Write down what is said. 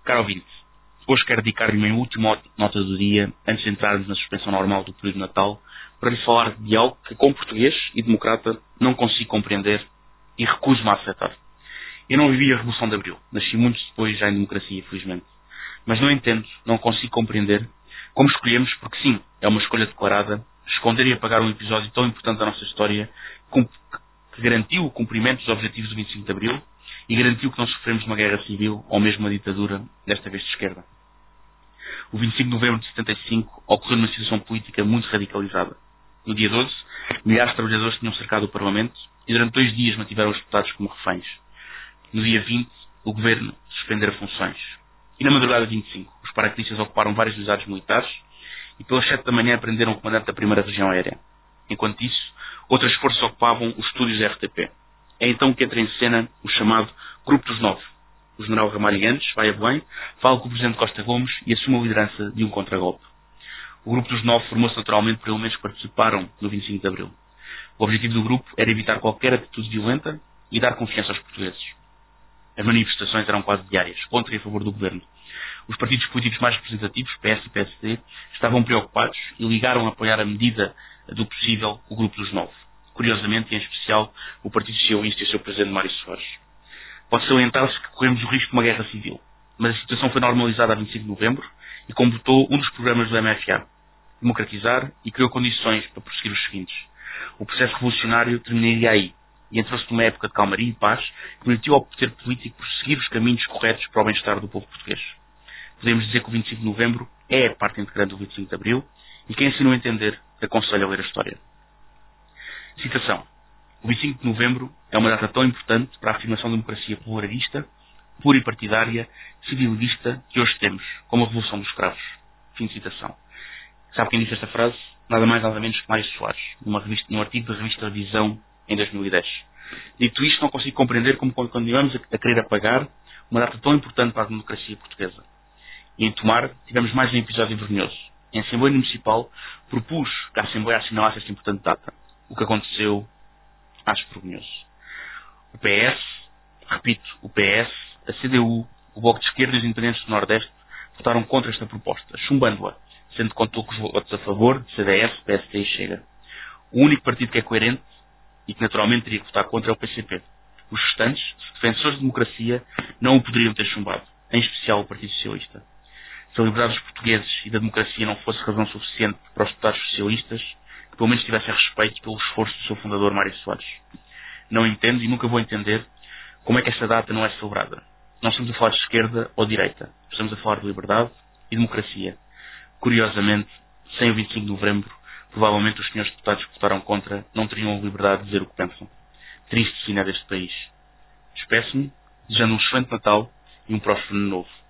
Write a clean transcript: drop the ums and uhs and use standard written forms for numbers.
Caro ouvinte, hoje quero dedicar-lhe uma última nota do dia, antes de entrarmos na suspensão normal do período de Natal, para lhe falar de algo que, como português e democrata, não consigo compreender e recuso-me a aceitar. Eu não vivi a Revolução de Abril, nasci muito depois já em democracia, infelizmente. Mas não entendo, não consigo compreender como escolhemos, porque sim, é uma escolha declarada, esconder e apagar um episódio tão importante da nossa história que garantiu o cumprimento dos objetivos do 25 de Abril e garantiu que não sofremos uma guerra civil ou mesmo uma ditadura, desta vez de esquerda. O 25 de novembro de 75 ocorreu numa situação política muito radicalizada. No dia 12, milhares de trabalhadores tinham cercado o Parlamento e durante 2 dias mantiveram os deputados como reféns. No dia 20, o governo suspendera funções. E na madrugada de 25, os paraquedistas ocuparam vários usados militares e pelas 7 da manhã prenderam o comandante da primeira região aérea. Enquanto isso, outras forças ocupavam os estúdios da RTP. É então que entra em cena o chamado Grupo dos Nove. O general Ramalho Guedes vai a Belém, fala com o presidente Costa Gomes e assume a liderança de um contragolpe. O Grupo dos Nove formou-se naturalmente por elementos que participaram no 25 de Abril. O objetivo do grupo era evitar qualquer atitude violenta e dar confiança aos portugueses. As manifestações eram quase diárias, contra e a favor do governo. Os partidos políticos mais representativos, PS e PSD, estavam preocupados e ligaram a apoiar a medida do possível o Grupo dos Nove. Curiosamente, e em especial, o Partido Socialista e o seu presidente Mário Soares. Pode salientar-se que corremos o risco de uma guerra civil, mas a situação foi normalizada a 25 de novembro e completou um dos programas do MFA, democratizar, e criou condições para prosseguir os seguintes. O processo revolucionário terminaria aí, e entrou-se numa época de calmaria e paz que permitiu ao poder político prosseguir os caminhos corretos para o bem-estar do povo português. Podemos dizer que o 25 de novembro é a parte integrante do 25 de abril, e quem assim não entender, aconselho a ler a história. Citação. O 25 de novembro é uma data tão importante para a afirmação da democracia pluralista, pluripartidária, civilista que hoje temos, como a Revolução dos Escravos. Fim de citação. Sabe quem disse esta frase? Nada mais nada menos que Mário Soares, num artigo da revista Visão em 2010. Dito isto, não consigo compreender como continuamos a querer apagar uma data tão importante para a democracia portuguesa. E em Tomar tivemos mais um episódio vergonhoso. Em Assembleia Municipal propus que a Assembleia assinalasse esta importante data. O que aconteceu, acho vergonhoso. O PS, repito, o PS, a CDU, o Bloco de Esquerda e os Independentes do Nordeste votaram contra esta proposta, chumbando-a, sendo que contou com os votos a favor de CDS, PSD e Chega. O único partido que é coerente e que naturalmente teria que votar contra é o PCP. Os restantes, defensores de democracia, não o poderiam ter chumbado, em especial o Partido Socialista. Se a liberdade dos portugueses e da democracia não fosse razão suficiente para os deputados socialistas, que pelo menos tivessem respeito pelo esforço do seu fundador Mário Soares. Não entendo e nunca vou entender como é que esta data não é celebrada. Não estamos a falar de esquerda ou direita. Estamos a falar de liberdade e democracia. Curiosamente, sem o 25 de novembro, provavelmente os senhores deputados que votaram contra não teriam a liberdade de dizer o que pensam. Triste fina deste país. Despeço-me, desejando um excelente Natal e um próspero ano novo.